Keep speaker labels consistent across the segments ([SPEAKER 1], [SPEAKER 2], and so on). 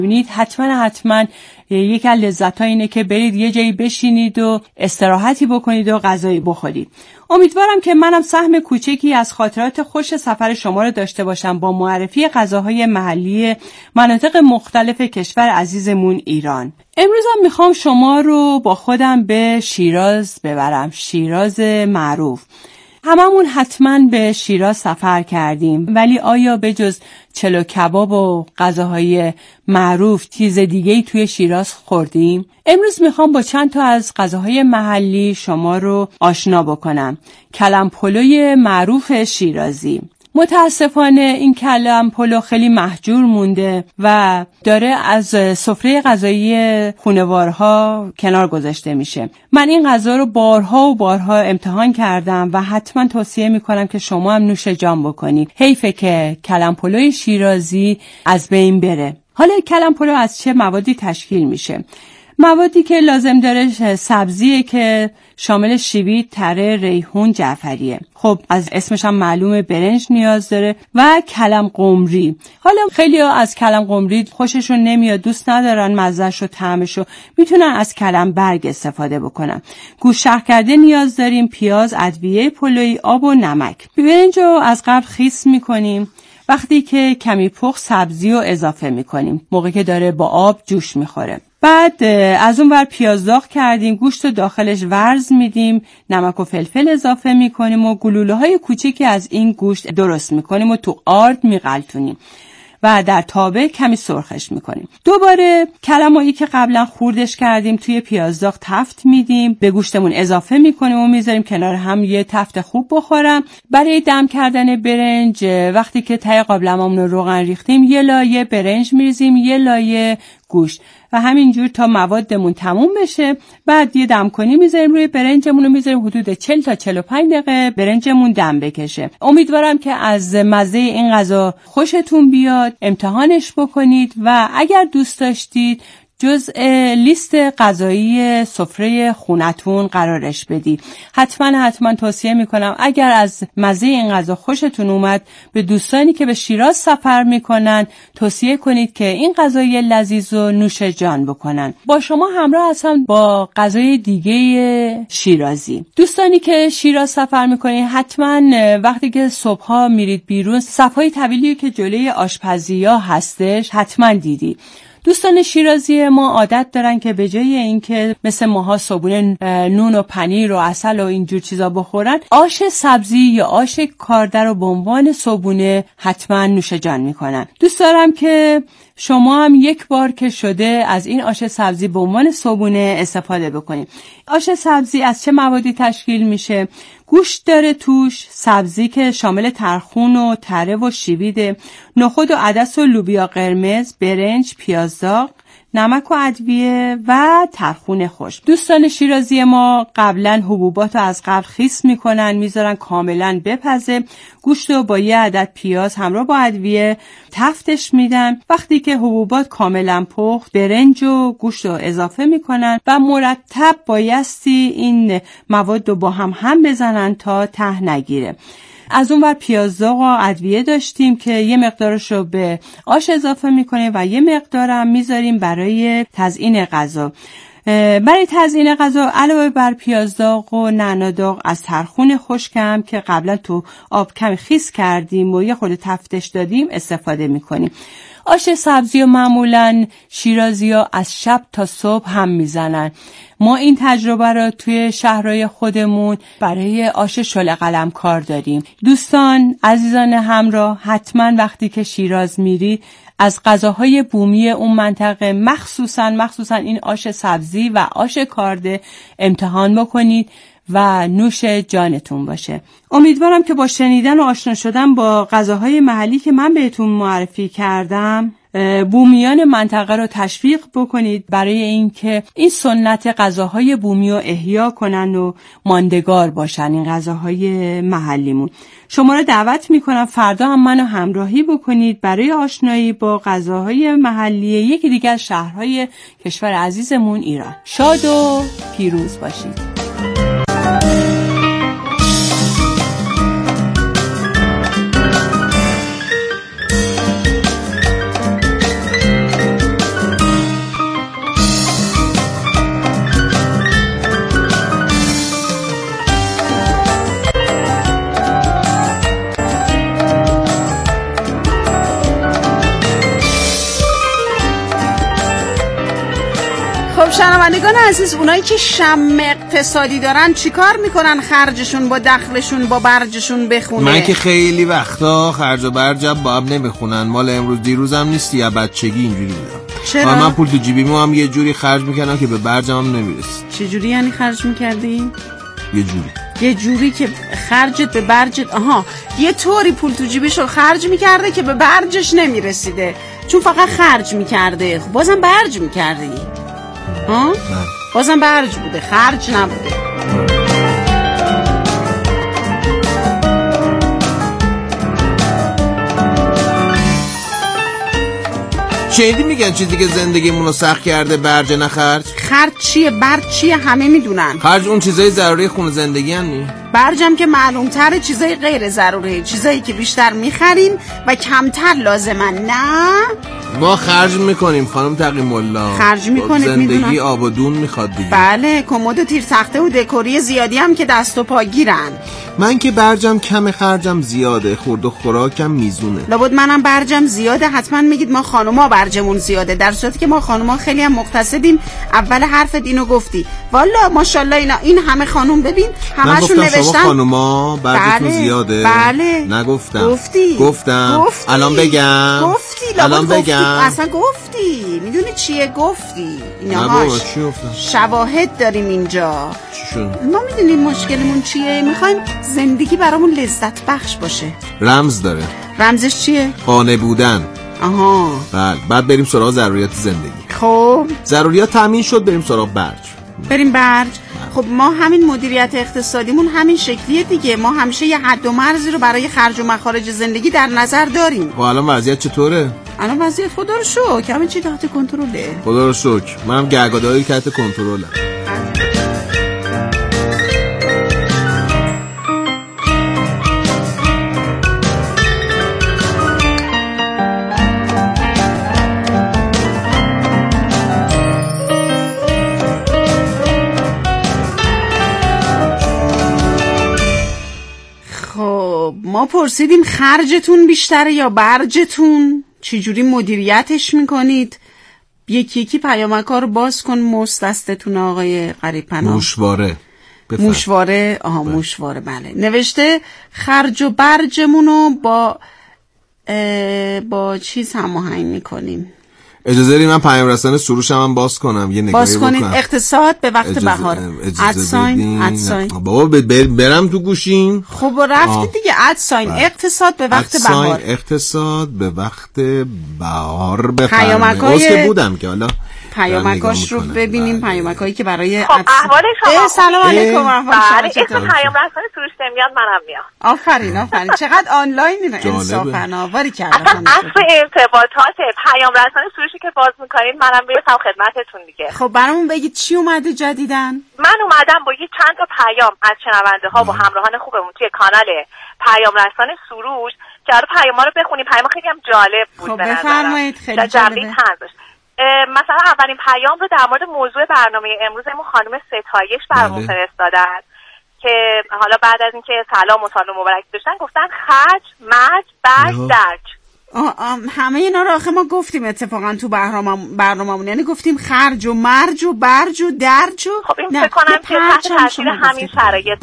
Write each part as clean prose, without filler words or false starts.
[SPEAKER 1] ببینید حتما یکی از لذت‌ها اینه که برید یه جایی بشینید و استراحتی بکنید و غذایی بخورید. امیدوارم که منم سهم کوچکی از خاطرات خوش سفر شما رو داشته باشم با معرفی غذاهای محلی مناطق مختلف کشور عزیزمون ایران. امروز هم میخوام شما رو با خودم به شیراز ببرم، شیراز معروف. هممون حتما به شیراز سفر کردیم، ولی آیا به جز چلو کباب و غذاهای معروف چیز دیگه‌ای توی شیراز خوردیم؟ امروز میخوام با چند تا از غذاهای محلی شما رو آشنا بکنم. کلم پلوی معروف شیرازی. متاسفانه این کلم پلو خیلی مهجور مونده و داره از سفره غذایی خانوارها کنار گذاشته میشه. من این غذا رو بارها امتحان کردم و حتما توصیه میکنم که شما هم نوش جان بکنید. حیفه که کلم پلوی شیرازی از بین بره. حالا کلم پلو از چه موادی تشکیل میشه؟ موادی که لازم داره سبزیه که شامل شیوید، تره، ریحون، جعفریه. خب از اسمش هم معلومه برنج نیاز داره و کلم قمری. حالا خیلی از کلم قمری خوششون نمیاد، دوست ندارن مزهش و طعمش رو، میتونن از کلم برگ استفاده بکنن. گوشت شهرکرده نیاز داریم، پیاز، ادویه پلویی، آب و نمک. برنج رو از قبل خیس میکنیم. وقتی که کمی پخت سبزی رو اضافه میکنیم، موقعی که داره با آب جوش میخوره. بعد از اون ور پیاز داغ کردیم، گوشت رو داخلش ورز میدیم، نمک و فلفل اضافه میکنیم و گلوله های کوچیکی از این گوشت درست میکنیم و تو آرد میغلطونیم و در تابه کمی سرخش میکنیم. دوباره کلمایی که قبلا خوردش کردیم توی پیازداغ تفت میدیم، به گوشتمون اضافه میکنیم و میذاریم کنار هم یه تفت خوب بخورم. برای دم کردن برنج وقتی که ته قابلممون رو روغن ریختیم، یه لایه برنج میریزیم، یه لایه گوشت و همینجور تا موادمون تموم بشه. بعد یه دم کنی میذاریم روی برنجمون رو میذاریم حدود 40 تا 45 دقیقه برنجمون دم بکشه. امیدوارم که از مزه این غذا خوشتون بیاد، امتحانش بکنید و اگر دوست داشتید جزء لیست غذایی سفره خونتون قرارش بدید. حتما توصیه میکنم اگر از مزه این غذا خوشتون اومد، به دوستانی که به شیراز سفر میکنن توصیه کنید که این غذای لذیذ رو نوش جان بکنن. با شما همراه هستم با غذای دیگه شیرازی. دوستانی که شیراز سفر میکنید حتما وقتی که صبحها میرید بیرون، صفهای طویلی که جلوی آشپزی‌ها هستش حتما دیدید. دوستان شیرازی ما عادت دارن که به جای اینکه مثل ماها صبحونه نون و پنیر و عسل و اینجور چیزا بخورن، آش سبزی یا آش کارده رو به عنوان صبحونه حتما نوش جان میکنن. دوست دارم که شما هم یک بار که شده از این آش سبزی به عنوان صبحونه استفاده بکنید. آش سبزی از چه موادی تشکیل میشه؟ گوشت داره توش، سبزی که شامل ترخون و تره و شیویده، نخود و عدس و لوبیا قرمز، برنج، پیاز داغ، نمک و ادویه و ترخون خشک. دوستان شیرازی ما قبلا حبوبات رو از قبل خیس میکنن، میذارن کاملا بپزه. گوشت رو با یه عدد پیاز همراه با ادویه تفتش میدن. وقتی که حبوبات کاملا پخت، برنج و گوشت رو اضافه میکنن و مرتب بایستی این مواد رو با هم بزنن تا ته نگیره. از اون ور پیازداغ و ادویه داشتیم که یه مقدارش رو به آش اضافه میکنیم و یه مقدارم میذاریم برای تزیین غذا. برای تزیین غذا علاوه بر پیازداغ و نعناداغ از ترخون خشکم که قبلا تو آب کمی خیس کردیم و یه خورده تفتش دادیم استفاده میکنیم. آش سبزی و معمولاً شیرازی‌ها از شب تا صبح هم میزنن. ما این تجربه رو توی شهرهای خودمون برای آش شل قلم کار داریم. دوستان عزیزان همراه، حتما وقتی که شیراز میرید از غذاهای بومی اون منطقه مخصوصاً این آش سبزی و آش کارده امتحان بکنید و نوش جانتون باشه. امیدوارم که با شنیدن و آشنا شدن با غذاهای محلی که من بهتون معرفی کردم بومیان منطقه رو تشویق بکنید برای اینکه این سنت غذاهای بومی رو احیا کنن و ماندگار باشن این غذاهای محلیمون. شما رو دعوت میکنم فردا هم منو همراهی بکنید برای آشنایی با غذاهای محلی یکی دیگه از شهرهای کشور عزیزمون ایران. شاد و پیروز باشید.
[SPEAKER 2] خب شنوندگان عزیز، اونایی که شم اقتصادی دارن چیکار میکنن خرجشون با دخلشون با برجشون بخونه؟
[SPEAKER 3] من که خیلی وقتا خرج و برجم با هم نمیخونن. مال امروز دیروزم نیستی، یا بچگی اینجوری بودم.
[SPEAKER 2] چرا؟
[SPEAKER 3] من پول تو جیبیمو هم یه جوری خرج میکنم که به برجم هم نمیرسید.
[SPEAKER 2] چه جوری یعنی خرج میکردی؟
[SPEAKER 3] یه جوری
[SPEAKER 2] که خرجت به برجت، یه طوری پول تو جیبشو خرج میکرده که به برجش نمیرسیده، چون فقط خرج میکرده. خب بازم برج میکردی؟ بازم برج بوده، خرج نبوده.
[SPEAKER 3] شنیدی میگن چیزی که زندگیمون رو سخت کرده برج نه خرج؟
[SPEAKER 2] خرج چیه؟ برج چیه؟ همه میدونن.
[SPEAKER 3] خرج اون چیزای ضروری خون زندگی هم نی؟
[SPEAKER 2] برجم که معلوم تره چیزای غیر ضروری، چیزایی که بیشتر میخریم و کمتر لازمن. نه
[SPEAKER 3] ما خرج میکنیم خانم تقی ملا،
[SPEAKER 2] خرج میکنید.
[SPEAKER 3] زندگی
[SPEAKER 2] میدونم.
[SPEAKER 3] آب و دون میخواد دیگه.
[SPEAKER 2] بله، کمد و تیر تخته و دکوری زیادی هم که دست و پا گیرن.
[SPEAKER 3] من که برجم کم خرجم زیاده، خورد و خوراکم میزونه.
[SPEAKER 2] لابد منم برجم زیاده. حتما میگید ما خانوما برجمون زیاده، در صورتی که ما خانوما خیلی هم مقتصدیم. اول حرفت اینو گفتی. والا ماشاءالله این همه خانوم ببین همشون نوشتن
[SPEAKER 3] شما خانوما برجتون زیاده.
[SPEAKER 2] بله
[SPEAKER 3] نگفتم.
[SPEAKER 2] گفتم.
[SPEAKER 3] الان بگم. الان بگم.
[SPEAKER 2] اصلا گفتی. میدونی چیه گفتی؟ اینهاش شواهد داریم اینجا. ما میدونیم مشکلمون چیه؟ میخوایم زندگی برامون لذت بخش باشه.
[SPEAKER 3] رمز داره.
[SPEAKER 2] رمزش چیه؟
[SPEAKER 3] خانه بودن. بله، بعد بریم سراغ ضروریات زندگی.
[SPEAKER 2] خب
[SPEAKER 3] ضروریات تامین شد، بریم سراغ
[SPEAKER 2] بریم برج. خب ما همین مدیریت اقتصادیمون همین شکلیه دیگه. ما همیشه یه حد و مرزی رو برای خرج و مخارج زندگی در نظر داریم.
[SPEAKER 3] خب الان وضعیت چطوره؟
[SPEAKER 2] الان وضعیت خدا رو شکر همه چی تحت کنترله.
[SPEAKER 3] خدا رو شکر. منم گرگادایی تحت کنترلم.
[SPEAKER 2] ما پرسیدیم خرجتون بیشتره یا برجتون؟ چجوری مدیریتش میکنید؟ یکی پیامک‌ها رو باز کن. دستتون آقای قریب پناه.
[SPEAKER 3] موشواره.
[SPEAKER 2] موشواره. بله. نوشته خرج و برجمونو با چیز هماهنگ میکنیم.
[SPEAKER 3] اجازه داری من پیام رسانه سروشم هم باز کنم، یه نگاهی
[SPEAKER 2] کنید. اقتصاد به وقت بهار. ادساین.
[SPEAKER 3] بابا برم تو گوشیم.
[SPEAKER 2] خب رفتی دیگه. ادساین اقتصاد به وقت بهار.
[SPEAKER 3] اقتصاد به وقت بهار بفرمایید. بودم که حالا
[SPEAKER 2] پیامکاش رو ببینیم. پیامکایی که برای
[SPEAKER 4] خب احوال شما.
[SPEAKER 2] سلام علیکم.
[SPEAKER 4] احوال شما چطور؟ پیام رسانه سروش میاد، منم میام.
[SPEAKER 2] آفرین. چقدر آنلاین انصافا آواری کردم.
[SPEAKER 4] اصلا اصل ارتباطات پیام رسانه سروشی که باز میکنین منم میرسم خدمتتون دیگه.
[SPEAKER 2] خب برامون بگید چی اومده جدیدن؟
[SPEAKER 4] من اومدم با یه چند تا پیام از شنونده ها و همراهان خوبمون توی کانال پیام رسانه سروش که پیاما رو بخونیم. پیام خیلی هم جالب بود.
[SPEAKER 2] خب بفرمایید. خیلی جالبه.
[SPEAKER 4] مثلا اولین پیام رو در مورد موضوع برنامه امروزمون خانم ستایش برامون فرستادن که حالا بعد از اینکه سلام و سال مبارک داشتن گفتن خرج، مرج، برج، درج.
[SPEAKER 2] همه اینا رو آخه ما گفتیم اتفاقا تو برنامه‌مون، یعنی گفتیم خرج و مرج و برج و درج و
[SPEAKER 4] خب این فکر کنم که تحت تاثیر همین شرایط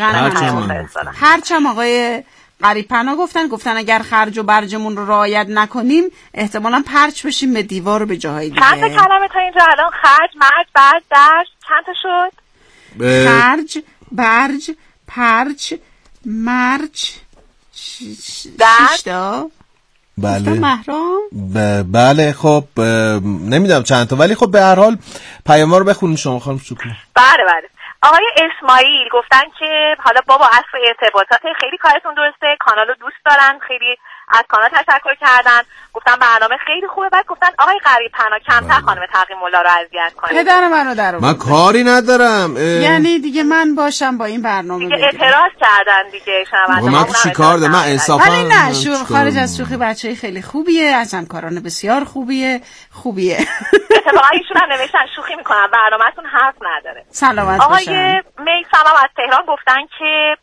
[SPEAKER 2] هرچم آقای قریب پناه گفتن اگر خرج و برجمون رو رعایت نکنیم احتمالاً پرچ بشیم به دیوار و به جاهای دیگه.
[SPEAKER 4] چند تا کلمه تا اینجا الان؟ خرج، مرج، برج، درج چند تا شد؟
[SPEAKER 2] خرج، برج، پرچ، مرج،
[SPEAKER 4] درج.
[SPEAKER 3] بله
[SPEAKER 2] محرام.
[SPEAKER 3] بله. خب نمیدونم چند تا، ولی خب به هر حال پیاما رو بخونید شما خانم سکون.
[SPEAKER 4] بله. آقای اسماعیل گفتن که حالا بابا اصل ارتباطات خیلی کارتون درسته، کانال رو دوست دارن، خیلی از کانال تشکر کردن، گفتن برنامه خیلی خوبه. بعد گفتن آقای قریب پناه کمتر خانم تقی ملا رو اذیت کنید.
[SPEAKER 2] پدر منو در آورد.
[SPEAKER 3] من کاری ندارم.
[SPEAKER 2] یعنی دیگه من باشم با این برنامه
[SPEAKER 4] دیگه اعتراض کردن دیگه شنونده.
[SPEAKER 3] من چی کار دارم؟ من انصافا
[SPEAKER 2] ولی نه خارج از شوخی بچه‌ای خیلی خوبیه، از همکاران بسیار خوبیه.
[SPEAKER 4] اتفاقا ایشون هم نوشتن شوخی میکنن، برنامه‌تون حرف نداره.
[SPEAKER 2] سلامت باشن.
[SPEAKER 4] آقای میثم از تهران گفتن که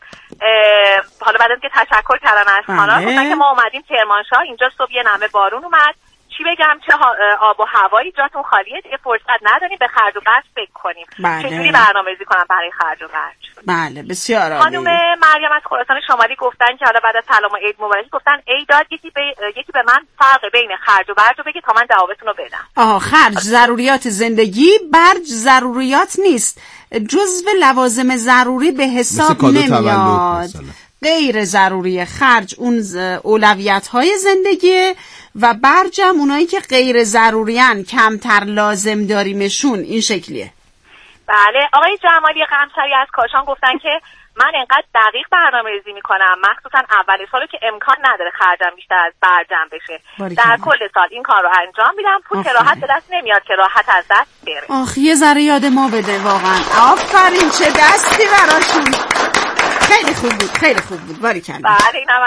[SPEAKER 4] حالا بعد از اینکه تشکر کردن از کانال گفتن که ما اومدیم کرمانشاه، اینجا صبح یه نمه بارون اومد، چی بگم، چه آب و هوایی جاتون خالیه، دیگه فرصت نداریم به خرج و خرج فکر کنیم. چجوری برنامه‌ریزی کنم برای خرج و خرج؟
[SPEAKER 2] بله بسیار عالی.
[SPEAKER 4] خانم مریم از خراسان شمالی گفتن که حالا بعد از سلام و عید مبارک گفتن ای داد یکی به من فرق بین خرج و برج رو بگی تا من جوابتون رو بدم.
[SPEAKER 2] خرج ضروریات زندگی، برج ضروریات نیست، جزو لوازم ضروری به حساب نمیاد، غیر ضروری. خرج اون اولویت‌های زندگی و برجم اونایی که غیر ضروریان، کمتر لازم داریمشون. این شکلیه.
[SPEAKER 4] بله. آقای جمالی قمشری از کاشان گفتن که من انقدر دقیق برنامه‌ریزی میکنم مخصوصا اول سالو که امکان نداره خرجم بیشتر از برجم بشه. در کل سال این کار رو انجام میدم، پول که راحت به دست نمیاد که راحت از دست بره.
[SPEAKER 2] یه ذره یاد ما بده واقعا. آفرین، چه دستی براشون. خیلی خوب بود، خیلی خوب بود. باریکلا.
[SPEAKER 4] بله. اینم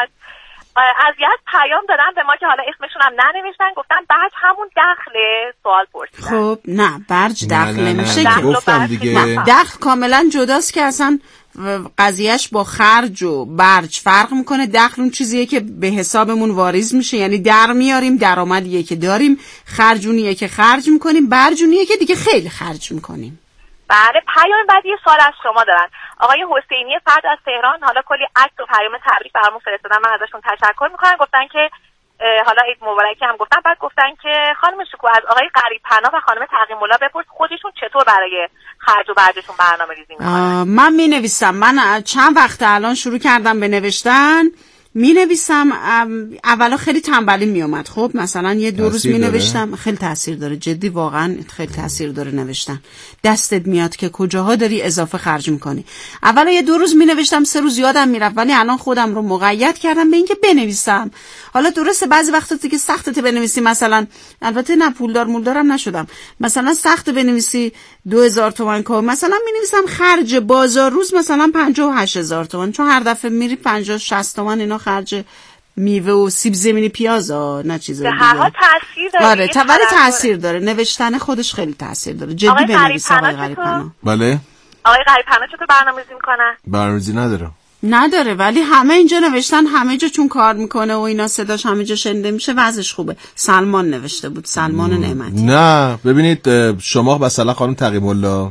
[SPEAKER 4] از یاد پیام دادن به ما که حالا اسمشون هم ننوشتن، گفتن برج همون دخله، سوال پرسیدن.
[SPEAKER 2] خب نه، برج دخل نمیشه که.
[SPEAKER 3] گفتم دیگه
[SPEAKER 2] دخل کاملا جداست که اصلا قضیهش با خرج و برج فرق میکنه. دخل اون چیزیه که به حسابمون واریز میشه، یعنی در میاریم، درآمدیه که داریم، خرجونیه که خرج میکنیم، برجونیه که دیگه خیلی خرج میکنیم.
[SPEAKER 4] بله. پیام بعد یه سوال از شما دارن. آقای حسینی فرد از تهران حالا کلی عکس و پیام تبریک برامون فرستادن، من ازشون تشکر میکنم. گفتن که حالا عید مبارکی هم گفتن، بعد گفتن که خانم شکوه از آقای غریب پناه و خانم تقی‌الله بپرس خودشون چطور برای خرج و برجشون برنامه‌ریزی میکنن.
[SPEAKER 2] من مینویسم، من چند وقت الان شروع کردم به نوشتن، می نویسم. اولا خیلی تنبلی می اومد. خب مثلا یه 2 روز می نوشتم. خیلی تاثیر داره، جدی واقعا خیلی تاثیر داره نوشتن. دستت میاد که کجاها داری اضافه خرج میکنی. اولا یه 2 روز می نوشتم، 3 روز یادم میرفت، ولی الان خودم رو مقید کردم به اینکه بنویسم. حالا درسته بعضی وقتا دیگه سختته بنویسی، مثلا البته نه پولدار مولدارم نشدم، مثلا سخت بنویسی 2000 تومان که مثلا می نویسم خرج بازار روز مثلا 58000 تومان، چون هر دفعه میری 50 60 تومان اینا خرج میوه و سیب زمینی پیازا، نه چیزا دیگه.
[SPEAKER 4] هر حال تاثیر داره.
[SPEAKER 2] آره ولی تاثیر داره. نوشتن خودش خیلی تاثیر داره. جدی بنویس آقای غریب پناه.
[SPEAKER 3] بله.
[SPEAKER 4] آقای غریب پناه چطور برنامه‌ریزی میکنن؟
[SPEAKER 3] برنامه‌ریزی نداره ولی همه اینجا نوشتن، همه جا چون کار میکنه و اینا صداش همه جا شنیده میشه، وضعش خوبه. سلمان نوشته بود، سلمان نعمتی. نه ببینید شما مثلا خانم تقی‌الله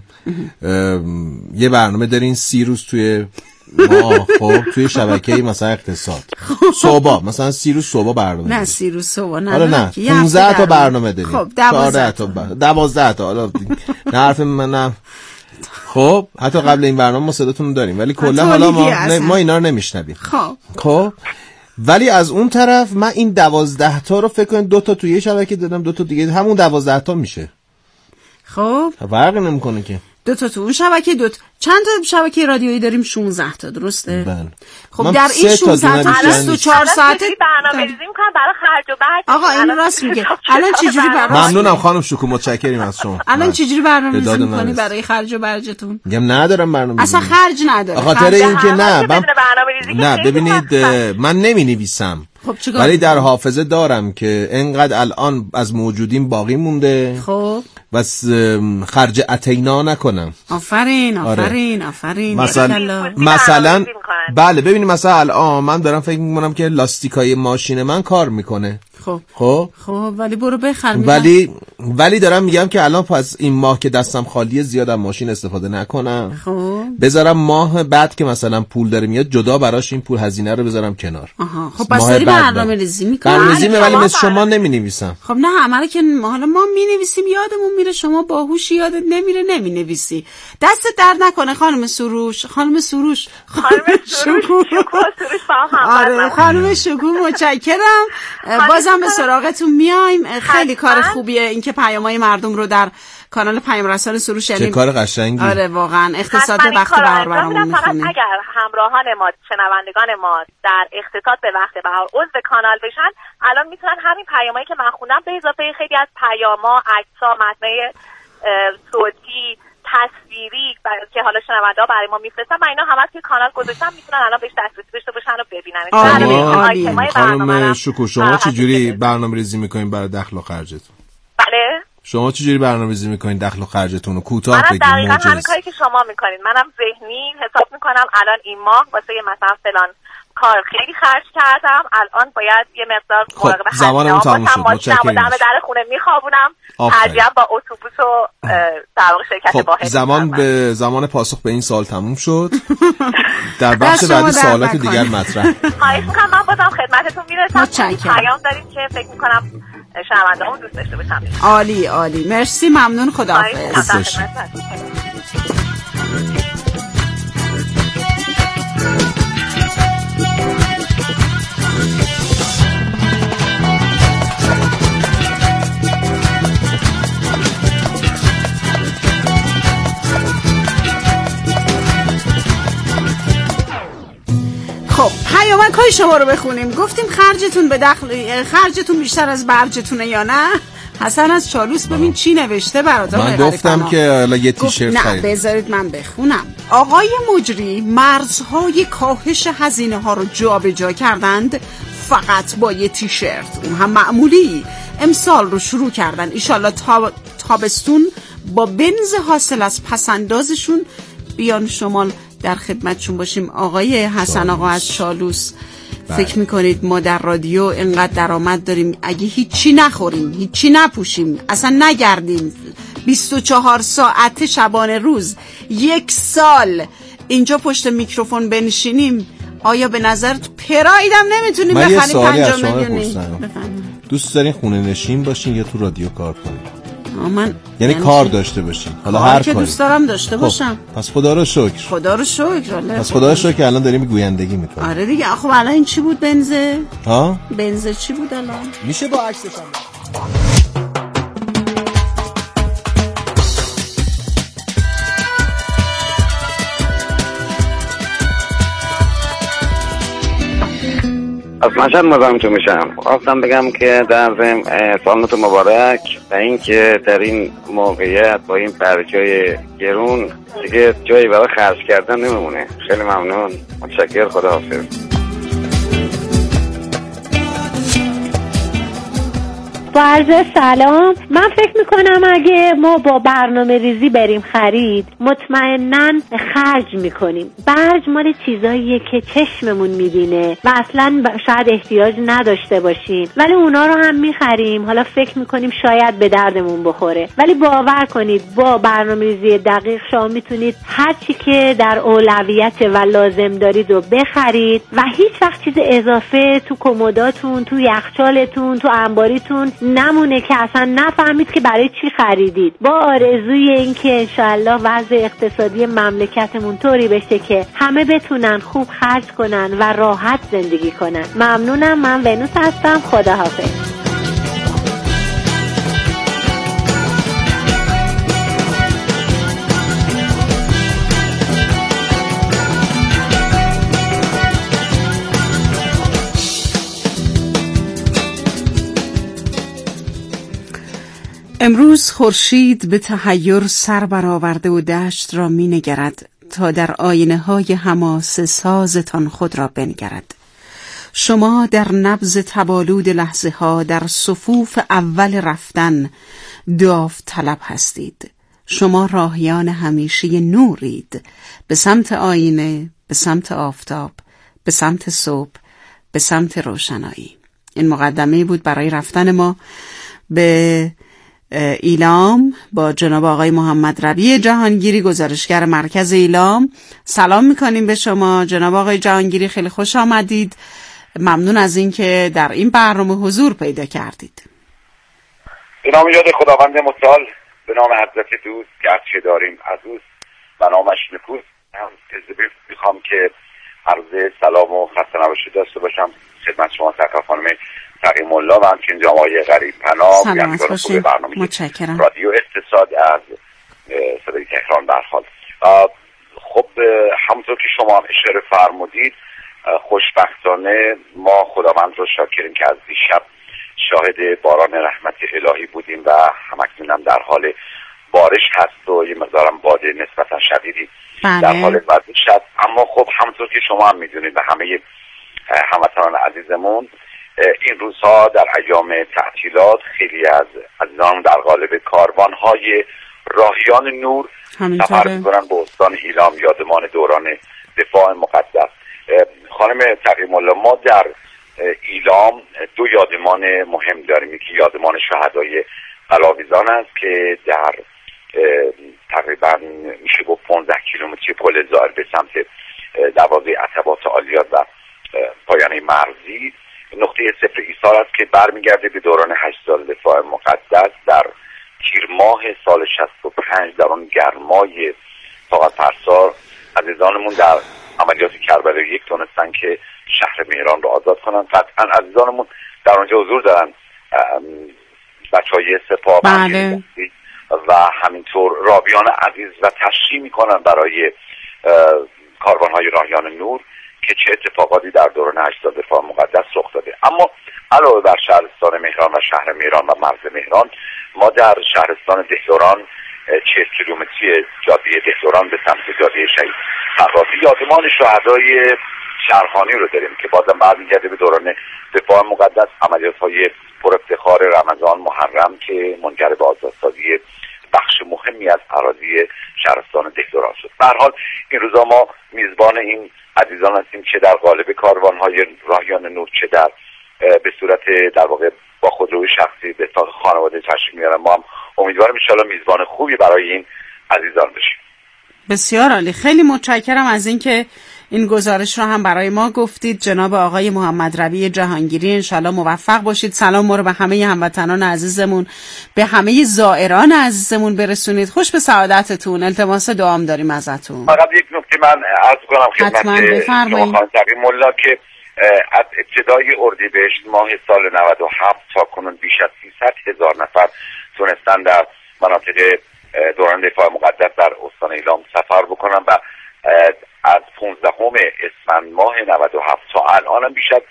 [SPEAKER 3] یه برنامه دارین 30 روز توی خب توی شبکه مثلا اقتصاد صبح مثلا 30 روز صبح برنامه
[SPEAKER 2] نه 30 روز صبح نه،
[SPEAKER 3] حالا نه 15 تا برنامه داریم.
[SPEAKER 2] خب 12
[SPEAKER 3] تا حالا نه حرف من. خب حتی قبل این برنامه ما صداتون رو داریم، ولی کلا حالا ما اینا رو نمیشنویم. خب ولی از اون طرف من این 12 تا رو فکر کنید 2 تا توی شبکه دادم، 2 تا دیگه، همون 12 تا میشه.
[SPEAKER 2] خب
[SPEAKER 3] فرق نمیکنه که
[SPEAKER 2] 2 تا تو اون شبکه، 2 تا چند تا شبکه رادیویی داریم؟ 16 تا، درسته؟
[SPEAKER 3] بله.
[SPEAKER 2] خب در این 16 تا 24 ساعته
[SPEAKER 4] برنامه‌ریزی می‌کنم برای خرج و برج.
[SPEAKER 2] آقا این راست میگه. الان چجوری برنامه؟
[SPEAKER 3] ممنونم خانم شکوه، متشکریم از شما.
[SPEAKER 2] الان چجوری برنامه‌ریزی می‌کنی برای خرج و برجتون؟
[SPEAKER 3] میگم ندارم برنامه‌ریزی.
[SPEAKER 2] اصلا خرج نداره.
[SPEAKER 3] خاطر اینکه نه ببینید من نمی‌نویسم.
[SPEAKER 2] خب
[SPEAKER 3] ولی در حافظه دارم که انقدر الان از موجودین باقی مونده.
[SPEAKER 2] خب
[SPEAKER 3] بس خرج اتینا نکنم.
[SPEAKER 2] آفرین.
[SPEAKER 3] مثلا بله ببینید مثلا الان من دارم فکر می‌کنم که لاستیکای ماشین من کار میکنه. خب
[SPEAKER 2] ولی برو بخر.
[SPEAKER 3] ولی دارم میگم که الان پس این ماه که دستم خالیه زیاد از ماشین استفاده نکنم.
[SPEAKER 2] خب
[SPEAKER 3] بذارم ماه بعد که مثلا پول داره میاد جدا براش این پول هزینه رو بذارم کنار.
[SPEAKER 2] خب پس داری برنامه‌ریزی می‌کنی.
[SPEAKER 3] ولی مثل شما نمی‌نویسم.
[SPEAKER 2] خب نه همه که حالا ما می‌نویسیم یادمون میره، شما باهوشی یادت نمیره نمی‌نویسی. دست درد نکنه خانم سروش. آره خانم شکوه متشکرم. بازم به سراغتون میایم. خیلی کار خوبیه اینکه پیام‌های مردم رو در کانال پیام رسان سروش،
[SPEAKER 3] چه کار قشنگی.
[SPEAKER 2] آره واقعا اقتصاد وقت بهار برامون میخونه.
[SPEAKER 4] اگر همراهان ما، شنوندگان ما در اقتصاد به وقت بهار عضو کانال بشن، الان میتونن همین پیامایی که من خوندم به اضافه خیلی از پیاما، عکس‌ها، متن‌های صوتی، تصویری که حالا شنوندا برای ما میفرستن، من اینا همه توی کانال گذاشتم، میتونن الان بهش دسترسی داشته باشن و ببینن.
[SPEAKER 3] خانم شکوه شما چجوری برنامه‌ریزی میکنین برای دخل و خرجتون؟
[SPEAKER 4] بله
[SPEAKER 3] شما چجوری برنامه‌ریزی میکنین دخل و خرجتون رو؟ کوتاه
[SPEAKER 4] بگید.
[SPEAKER 3] منم
[SPEAKER 4] دقیقاً همین کاری که شما میکنید. منم ذهنی حساب میکنم الان این ماه واسه مثلا فلان کار خیلی خرج کردم، الان باید یه مقدار مراقب
[SPEAKER 3] زمانمون تموم شد.
[SPEAKER 4] متشکرم. در خونه میخوابونم، ترجیحاً با اتوبوس و در واقع شرکت واحد.
[SPEAKER 3] زمان به زمان پاسخ به این سوال تموم شد. در بخش بعدی سوالات دیگر مطرح.
[SPEAKER 4] خواهش می‌کنم من بازم خدمتتون میرسم. پیام دارید که فکر می‌کنم شنونده‌هامون دوست داشته باشن.
[SPEAKER 2] عالی عالی، مرسی، ممنون، خداحافظ. خب پیامک‌های شما رو بخونیم. گفتیم خرجتون بیشتر از برجتونه یا نه؟ حسن از چالوس ببین چی نوشته برات.
[SPEAKER 3] من گفتم که حالا یه تیشرت
[SPEAKER 2] خرید. نه بذارید من بخونم. آقای مجری مرزهای کاهش هزینه ها رو جابجا کردند فقط با یه تیشرت، اون هم معمولی. امسال رو شروع کردن، ایشالله تابستون با بنز حاصل از پسندازشون بیان شمال در خدمتشون باشیم. آقای حسن آقا از چالوس، فکر میکنید ما در رادیو اینقدر درآمد داریم اگه هیچی نخوریم، هیچی نپوشیم، اصلا نگردیم 24 ساعت شبانه روز 1 سال اینجا پشت میکروفون بنشینیم، آیا به نظر پرایدم نمیتونیم بخریم 5 میلیونی؟
[SPEAKER 3] دوست دارین خونه نشین باشین یا تو رادیو کار کنین؟ یعنی
[SPEAKER 2] کار
[SPEAKER 3] داشته باشین. حالا هر کاری که
[SPEAKER 2] دوست دارم داشته باشم.
[SPEAKER 3] پس خدا رو شکر.
[SPEAKER 2] خدا رو شکر.
[SPEAKER 3] پس خدا رو شکر که الان داریم گویندگی میکنیم.
[SPEAKER 2] آره دیگه. خب الان این چی بود بنزه؟
[SPEAKER 3] ها؟
[SPEAKER 2] بنزه چی بود الان؟
[SPEAKER 3] میشه با عکسش هم
[SPEAKER 5] از مشهد مزاحمتون میشم. خواستم بگم که در ضمن سالتون مبارک و اینکه در این موقعیت با این برجای گرون دیگه جایی برای خرج کردن نمیمونه. خیلی ممنون، متشکر، خداحافظ.
[SPEAKER 6] با عرض سلام. من فکر میکنم اگه ما با برنامه ریزی بریم خرید مطمئناً خرج میکنیم. برج مال چیزاییه که چشممون میبینه و اصلاً شاید احتیاج نداشته باشیم، ولی اونا رو هم میخریم. حالا فکر میکنیم شاید به دردمون بخوره، ولی باور کنید با برنامه ریزی دقیق شما میتونید هر چی که در اولویت و لازم دارید رو بخرید و هیچ وقت چیز اضافه تو کمداتون، تو یخچالتون، تو انباریتون نمونه که اصلا نفهمید که برای چی خریدید. با آرزوی این که انشالله وضع اقتصادی مملکتمون طوری بشه که همه بتونن خوب خرج کنن و راحت زندگی کنن. ممنونم. من ونوس هستم. خداحافظ.
[SPEAKER 2] امروز خورشید به تحیر سر برآورده و دشت را می نگرد تا در آینه های حماسه سازتان خود را بنگرد. شما در نبض تبالود لحظه ها در صفوف اول رفتن داوطلب هستید. شما راهیان همیشه نورید، به سمت آینه، به سمت آفتاب، به سمت صبح، به سمت روشنایی. این مقدمه بود برای رفتن ما به ایلام با جناب آقای محمد ربیع جهانگیری، گزارشگر مرکز ایلام. سلام میکنیم به شما جناب آقای جهانگیری، خیلی خوش آمدید. ممنون از اینکه در این برنامه حضور پیدا کردید.
[SPEAKER 7] به نام یاد خداوند متعال، به نام حضرت دوست گرچه داریم عزوز و نامش نکوست. هم میخوام که عرض سلام و خسته نباشی داشته باشم خدمت شما سرکار خانم تقیم الله و همچنین جناب آقای غریب پناه،
[SPEAKER 2] سلامت باشید. متشکرم.
[SPEAKER 7] رادیو اقتصاد از صدای تهران برحال. خب همونطور که شما هم اشاره فرمودید، خوشبختانه ما خداوند رو شاکریم که از دیشب شاهد باران رحمت الهی بودیم و همکنون هم در حال بارش هست و یه مقدارم باد نسبتا شدیدی در حال وزش هست. اما خب همونطور که شما هم میدونید و همه هموطنان عزیزمون، این روزها در ایام تعطیلات خیلی از عزیزان در قالب کاروان‌های راهیان نور سفر می‌کنن به استان ایلام یادمان دوران دفاع مقدس. خانم تقی‌الله، ما در ایلام دو یادمان مهم داریم. یکی یادمان شهدای قلاویزان است که در تقریبا میشه گفت 15 کیلومتری پل زائر به سمت دروازه عتبات عالیات و پایانه مرزی نقطه صفر ایثار است که برمیگرده به دوران 8 سال دفاع مقدس. در تیر ماه سال 65 در اون گرمای طاقت فرسا عزیزانمون در عملیات کربلای 1 تونستن که شهر مهران رو آزاد کنن. قطعا عزیزانمون در اونجا حضور دارن، بچهای سپاه و همینطور راویان عزیز و تشریح میکنن برای کاروانهای راهیان نور که چه اتفاقاتی در دوران 8 سال دفاع مقدس رخ داده. اما علاوه بر شهرستان مهران و شهر مهران و مرز مهران، ما در شهرستان دهدوران 40 کیلومتری جاده دهدوران به سمت جاده شهید فرخی یادمان شهدای شهرخانی رو داریم که بازم برمیگرده به دوران دفاع مقدس، عملیات‌های پر افتخار رمضان محرم که منجر به آزادسازی بخش مهمی از اراضی شهرستان دهدوران شد. به هر حال این روزا ما میزبان این عزیزان هستیم که در قالب کاروان‌های راهیان نور، چه در به صورت در واقع با خودروی شخصی به اتاق خانواده تشریف میارن. ما هم امیدوارم ان شاءالله میزبان خوبی برای این عزیزان بشیم.
[SPEAKER 2] بسیار عالی، خیلی متشکرم از اینکه این گزارش رو هم برای ما گفتید. جناب آقای محمد روی جهانگیری، انشالله موفق باشید. سلام ما رو به همه هموطنان عزیزمون، به همه زائران عزیزمون برسونید. خوش به سعادتتون. التماس دعام داریم ازتون.
[SPEAKER 7] فقط یک نکته من عرض کنم خدمت شما خانم تقی‌الله که از ابتدای اردیبهشت ماه سال 97 تا کنون بیش از 300,000 نفر تونستن در مناطق دوران دفاع مقدس در استان ایلام سفر بکنن و از 15 اسفند ماه 97 تا الان هم بیش از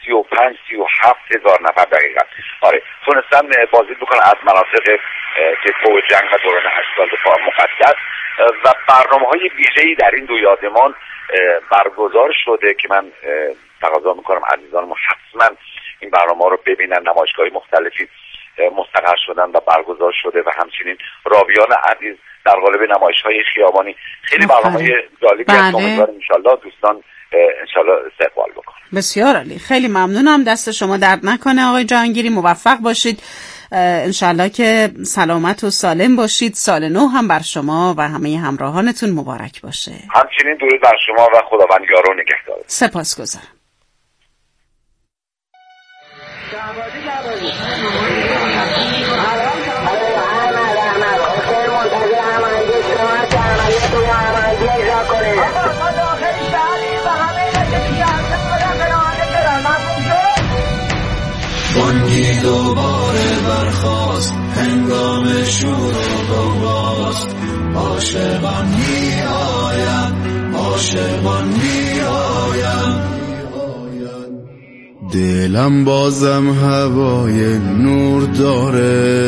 [SPEAKER 7] 35-37,000 نفر دقیقا تونستن بازدید بکنن از مناطق دفاع و جنگ و دوران 8 سال دفاع مقدس و برنامه‌های ویژه‌ای در این دو یادمان برگزار شده که من تقاضا میکنم عزیزانم حتما این برنامه رو ببینن. نمایشگاه‌های مختلفی مستقر شدن و برگزار شده و همچنین راویان عزیز در قالب نمایش‌های خیابانی خیلی برنامه‌های جالبی هست. امیدوارم انشالله دوستان انشالله استقبال بکنن.
[SPEAKER 2] بسیار عالی، خیلی ممنونم. دست شما درد نکنه آقای جهانگیری، موفق باشید. انشالله که سلامت و سالم باشید. سال نو هم بر شما و همه همراهانتون مبارک باشه.
[SPEAKER 7] همچنین درود بر شما و خداوند یار و نگهدار.
[SPEAKER 2] سپاسگزارم.
[SPEAKER 8] بانگی دوباره برخاست، هنگام شور و غوغاست. عاشقان می آیند، عاشقان می آیند. دلم بازم هوای نور داره،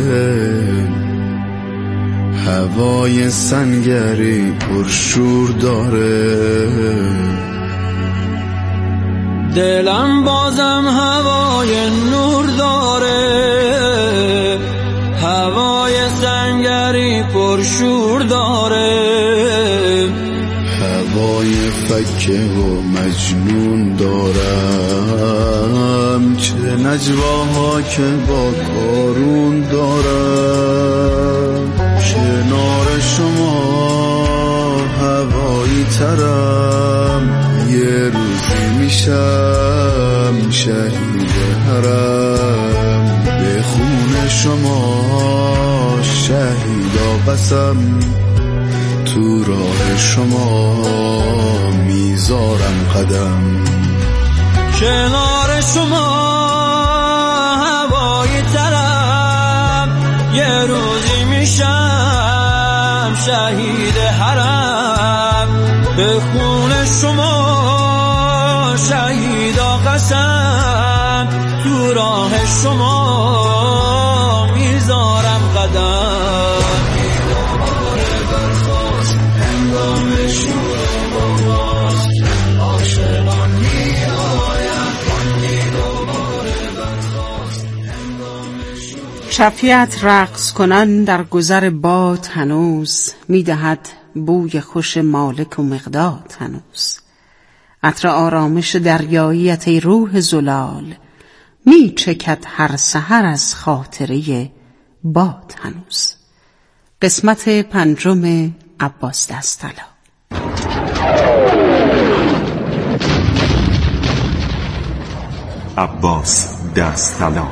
[SPEAKER 8] هوای سنگری پرشور داره. دلم بازم هوای نور داره، هوای سنگری پرشور داره. هوای فکه و مجنون دارم، چه نجواها که با کارون دارم. کنار شما هوایی ترم، یه روزی میشم شهید حرم. به خون شما شهیدا قسم، تو راه شما میذارم قدم. کنار شما هوایی ترم، یه روزی میشم شهید حرم. به خون شما شهیدا قسم، تو راه شما میذارم قدم. دوباره برخاست، هنگام شور و غوغاست. عاشقان می آیند، بانگی دوباره
[SPEAKER 2] چفیت رقص کنن در گذر باد هنوز، میدهد بوی خوش مالک و مقداد هنوز. عطر آرامش دریاییت ای روح زلال، میچکد هر سحر از خاطره باد هنوز. قسمت 5 عباس دستطلا.
[SPEAKER 9] عباس دستطلا.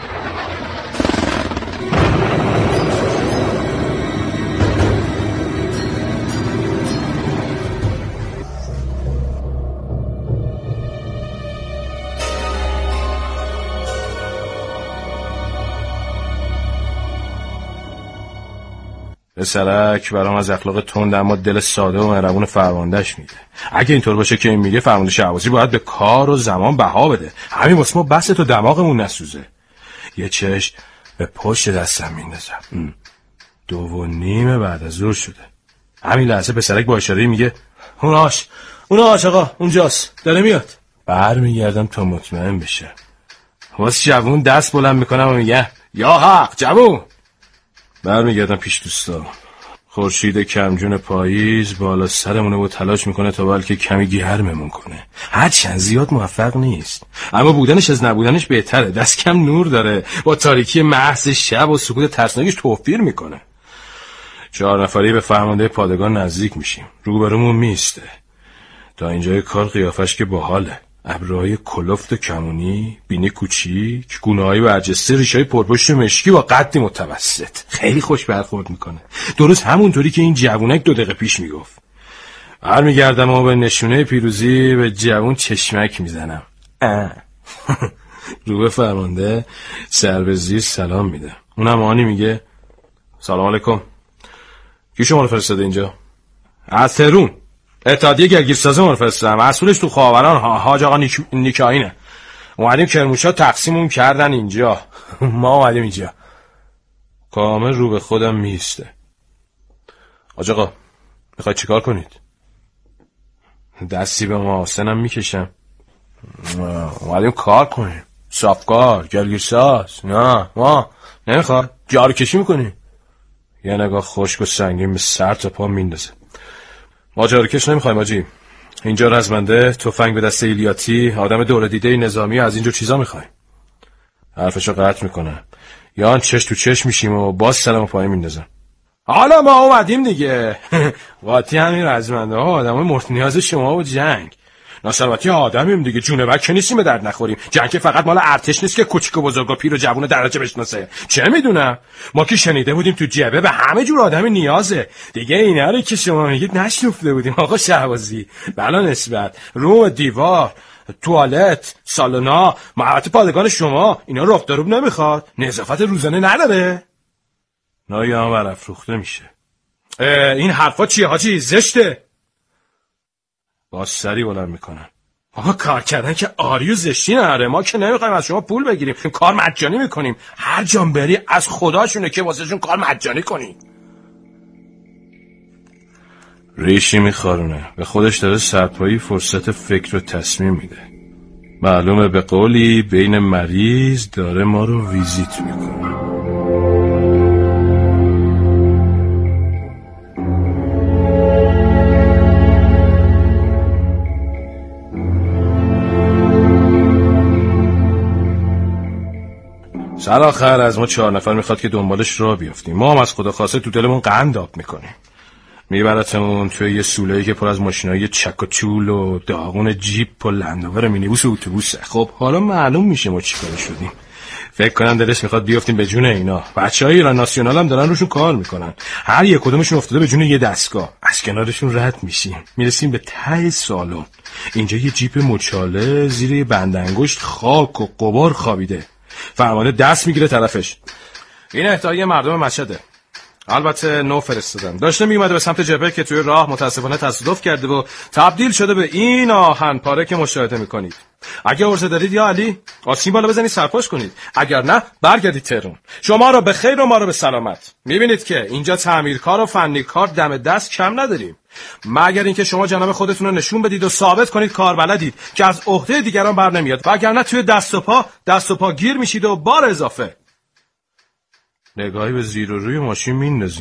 [SPEAKER 10] پسرک برام از اخلاق تند اما دل ساده و مهربون فرماندهش میده. اگه اینطور باشه که این میگه فرمانده شهبازی باید به کار و زمان بها بده. همین واسه ما بس تو دماغمون نسوزه. یه چشم به پشت دستم میندازم. 2:30 بعد از ظهر شده. همین لحظه پسرک با اشاره میگه اون آش آقا اونجاست داره میاد. برمیگردم تا مطمئن بشه. واسه جوون دست بلند میکنم و میگه یا حق جوون. برمیگردم پیش دوستا. خورشید کمجون پاییز بالا سرمونه و تلاش میکنه تا بلکه کمی گرممون کنه. هرچند زیاد موفق نیست، اما بودنش از نبودنش بهتره. دست کم نور داره، با تاریکی محض شب و سکوت ترسناکش توفیر میکنه. 4 نفری به فرمانده پادگان نزدیک میشیم. روبرومون میسته. تا اینجای کار قیافش که باحاله. ابروهای کلفت و کمونی، بینی کوچیک، گونه‌های برجسته، ریش‌های پرپشت مشکی با قدی متوسط. خیلی خوش برخورد میکنه. درست همونطوری که این جوونک 2 دقیقه پیش میگفت. برمیگردم و به نشونه پیروزی به جوون چشمک میزنم. رو به فرمانده سر به زیر سلام میده. اونم آنی میگه سلام علیکم. کی شما رو فرستاده اینجا؟ از تهران. اتحادیه گرگیرسازه ما رو فرستادن. مسئولش تو خاوران حاج آقا نیکاینه. اومدیم کرموشا تقسیمون کردن اینجا. ما اومدیم اینجا. کامل رو به خودم میسته. حاج آقا میخواید چیکار کنید؟ دستی به محاسنم میکشم. اومدیم کار کنیم. صافکار گرگیرساز. نه ما نمیخواد. جارو کشی میکنیم. یه نگاه خشک و سنگین به سر تا پا میندازه. ما جارکش نمیخوایم آجی. اینجا رزمنده، تفنگ به دست ایلیاتی، آدم دوره دیده نظامی از اینجور چیزا میخوایم. حرفشو قطع میکنه. یا آن چش تو چش میشیم و باز سلام پایین میندازم. حالا ما اومدیم دیگه. قاطی همین رزمنده ها آدم مورد نیاز شما و جنگ. ناسلامتی آدمیم دیگه، جونه بک نیستیم به درد نخوریم. جنگ که فقط مال ارتش نیست که کوچیک و بزرگ و پیر و جوون درجه بشناسه. چه میدونم، ما که شنیده بودیم تو جبهه به همه جور آدمی نیازه دیگه. اینا رو که شما میگید نشنفته بودیم آقا شهبازی. بلا نسبت رو دیوار، توالت، سالونا، محوطه پادگان شما اینا رفت دروب نمیخواد؟ نظافت روزانه نداره؟ ناگهان برافروخته میشه. این حرفا چیه حاجی؟ زشته. باز سری بلند میکنن. آقا کار کردن که آری و زشتی نره. ما که نمیخوایم از شما پول بگیریم، کار مجانی میکنیم. هر جام بری از خداشونه که واسه شون کار مجانی کنی. ریشی میخارونه. به خودش داره سرپایی فرصت فکر و تصمیم میده. معلومه به قولی بین مریض داره ما رو ویزیت میکنه. سر آخر از ما 4 نفر میخواد که دنبالش راه بیافتیم. ما هم از خدا خواسته تو دلمون قنداب میکنیم. میبرتمون توی یه سوله‌ای که پر از ماشینای چک و چول و داغون جیپ و لندروور مینیبوس و اتوبوسه. خب حالا معلوم میشه ما چیکار شدیم. فکر کنم دلش میخواد بیافتیم به جون اینا. بچهای ایران ناسیونال هم دارن روشون کار میکنن. هر یک کدومشون افتاده به جون یه دستگاه. از کنارشون رد میشیم. میرسیم به ته سالن. اینجا یه جیپ مچاله زیر یه بند انگشت خاک و غبار خوابیده. فرمانده دست میگیره طرفش. این اهدای مردم مشهده. البته نو فرستادم. داشته میومده به سمت جبهه که توی راه متاسفانه تصادف کرده و تبدیل شده به این آهن پاره که مشاهده میکنید. اگه عرضه دارید یا علی آسین بالا بزنید سرپاش کنید. اگر نه برگردید تهران. شما رو به خیر و ما رو به سلامت. میبینید که اینجا تعمیرکار و فنیکار دم دست کم نداریم. مگر اینکه شما جناب خودتون رو نشون بدید و ثابت کنید کار بلدید که از عهده دیگران بر نمیاد. وگرنه توی دست و پا گیر میشید و بار اضافه. نگاهی به زیر و روی ماشین میندازی.